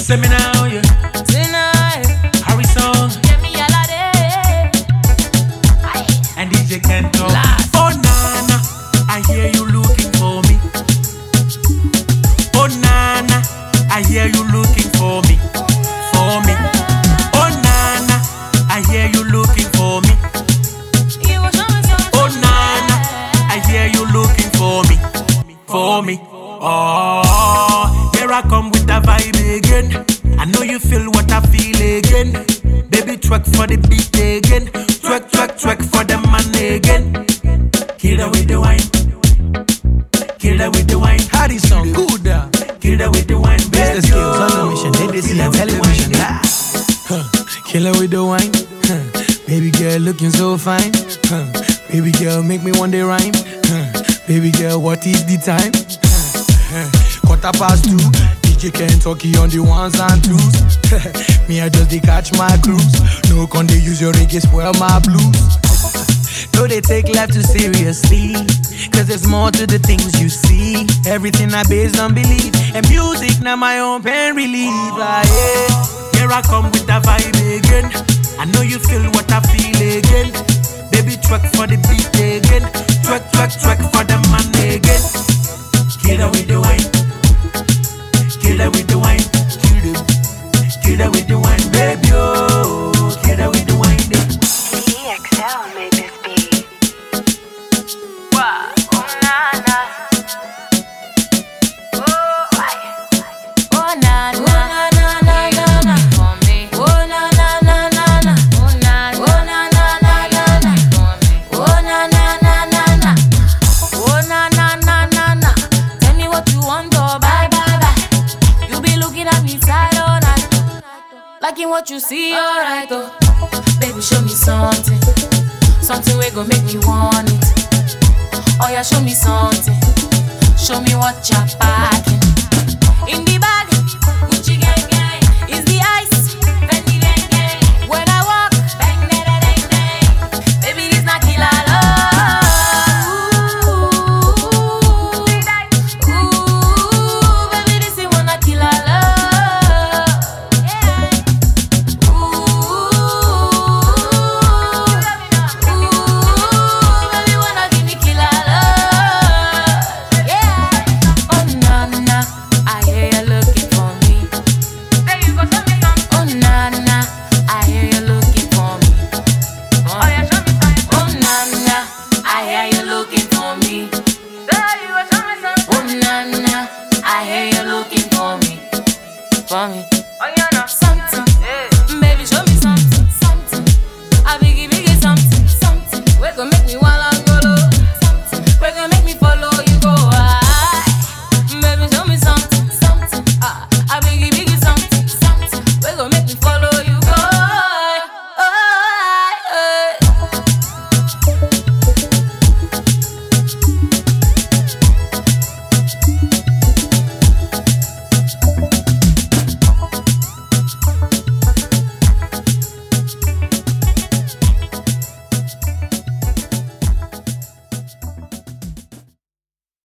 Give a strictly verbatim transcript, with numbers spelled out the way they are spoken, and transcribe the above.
Say me now, yeah. Tonight. Harry song. Get me all of day. And D J can talk. Oh Nana, I hear you looking for me. Oh Nana, I hear you looking for me. For me. Oh Nana, I hear you looking for me. Oh Nana, I hear you looking for me. For me. Oh, here I come with the vibe again. I know you feel what I feel again. Baby, twerk for the beat again. Twerk, twerk, twerk for the man again. Kill her with the wine. Kill her with the wine. How this song good? Kill her with the wine. It's the skills on the mission. They they see on television. Huh. Kill her with the wine. Huh. Baby girl looking so fine. Huh. Baby girl make me one day rhyme. Huh. Baby girl, what is the time? Quarter past two. D J Kentucky on the ones and twos. Me, I just they catch my cruise. No con they use your reggae spoil my blues. No, they take life too seriously. Cause there's more to the things you see. Everything I based on belief. And music now my own pain relief. Like, yeah. Here I come with the vibe again. I know you feel what I feel again. Baby, twerk for the beat again. Twerk, twerk, twerk for the man again. Kill her with the wine. Kill her with the wine. Kill them. Kill her with the wine, baby. Oh, kill her with the wine. E X L made this beat. Wow. Oh, na, na. Oh, oh, na, na, na, na, na, na. For me. Oh, na, na, na, na, na. Oh, na, oh, na, na, na, na, na. For me. Oh, na, na, na, na, na. Oh, na, na, na, na, na. Tell me what you want, oh, bye, bye, bye. You be looking at me side all night. Liking what you see, alright, oh. Baby, show me something. Something we gon' make me want it. Oh yeah, show me something. Show me what you're packing. In the bag, Gucci